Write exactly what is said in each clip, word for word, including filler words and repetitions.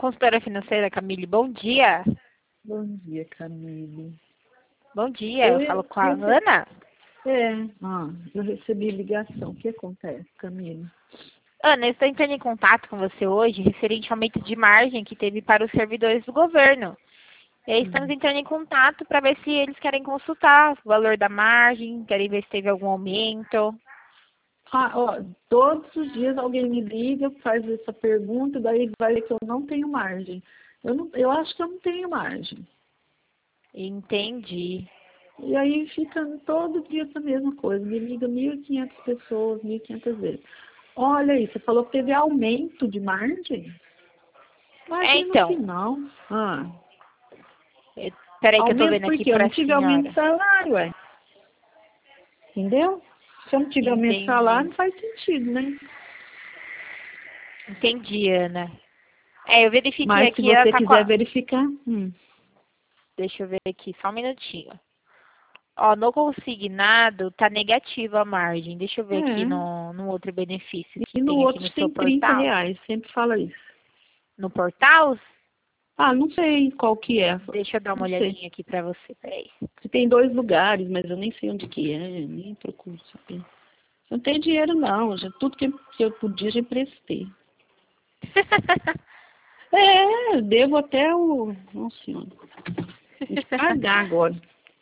consultora financeira, Camille, bom dia. Bom dia, Camille. Bom dia, eu, eu falo com a eu... Ana? É, ah, eu recebi ligação. O que acontece, Camille? Ana, eu estou entrando em contato com você hoje referente ao aumento de margem que teve para os servidores do governo. E aí estamos entrando em contato para ver se eles querem consultar o valor da margem, querem ver se teve algum aumento. Ah, ó, todos os dias alguém me liga, faz essa pergunta, daí vai que eu não tenho margem. Eu, não, eu acho que eu não tenho margem. Entendi. E aí fica todo dia essa mesma coisa. Me liga mil e quinhentas pessoas, mil e quinhentas vezes. Olha aí, você falou que teve aumento de margem? Mas é, então. no final. Ah. Peraí que aumento eu tô vendo aqui porque eu pra não tive senhora. aumento de salário, ué. Entendeu? Se eu não tiver aumento de salário, não faz sentido, né? Entendi, Ana. É, eu verifiquei Mas aqui. se você tá quiser a... verificar... Hum. Deixa eu ver aqui, só um minutinho. Ó, no consignado tá negativa a margem. Deixa eu ver É. aqui no, no outro benefício que E no tem aqui outro no tem seu trinta portal. reais, sempre fala isso. No portal? Ah, não sei qual que é. Deixa eu dar uma não olhadinha sei. aqui pra você, peraí. Você tem dois lugares, mas eu nem sei onde que é, nem procuro saber. Eu não tenho dinheiro não, já, tudo que, que eu podia já emprestei. É, eu devo até o... Nossa senhora. Tem que pagar agora.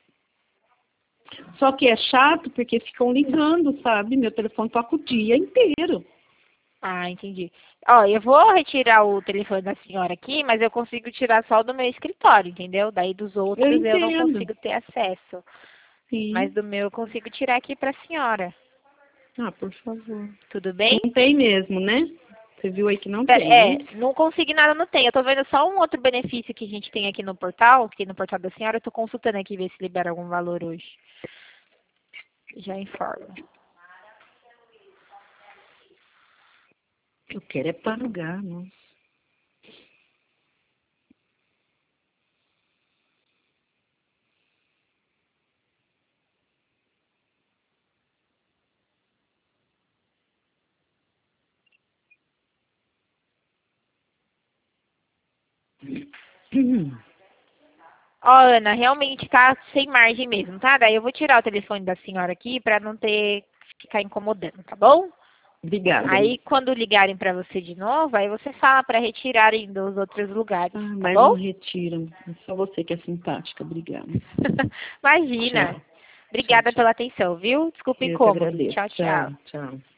Só que é chato porque ficam ligando, sabe? Meu telefone toca o dia inteiro. Ah, entendi. Ó, eu vou retirar o telefone da senhora aqui, mas eu consigo tirar só do meu escritório, entendeu? Daí dos outros Eu eu, não entendo. consigo ter acesso. Sim. Mas do meu eu consigo tirar aqui pra senhora. Ah, por favor. Tudo bem? Não tem mesmo, né? Você viu aí que não Pera, tem, é, né? não consegui nada, não tem. Eu tô vendo só um outro benefício que a gente tem aqui no portal, aqui no portal da senhora. Eu tô consultando aqui, ver se libera algum valor hoje. Já informo. Eu quero é pagar, não. Ó, Ana, realmente tá sem margem mesmo, tá? Daí eu vou tirar o telefone da senhora aqui pra não ter, ficar incomodando, tá bom? Obrigada. Aí, quando ligarem pra você de novo, aí você fala pra retirarem dos outros lugares, Ah, tá mas bom? não retiram. É só você que é simpática. Obrigada. Imagina. Tchau. Tchau, Obrigada tchau. pela atenção, viu? Desculpa o Eu que incômodo. agradeço. Tchau, tchau. Tchau, tchau.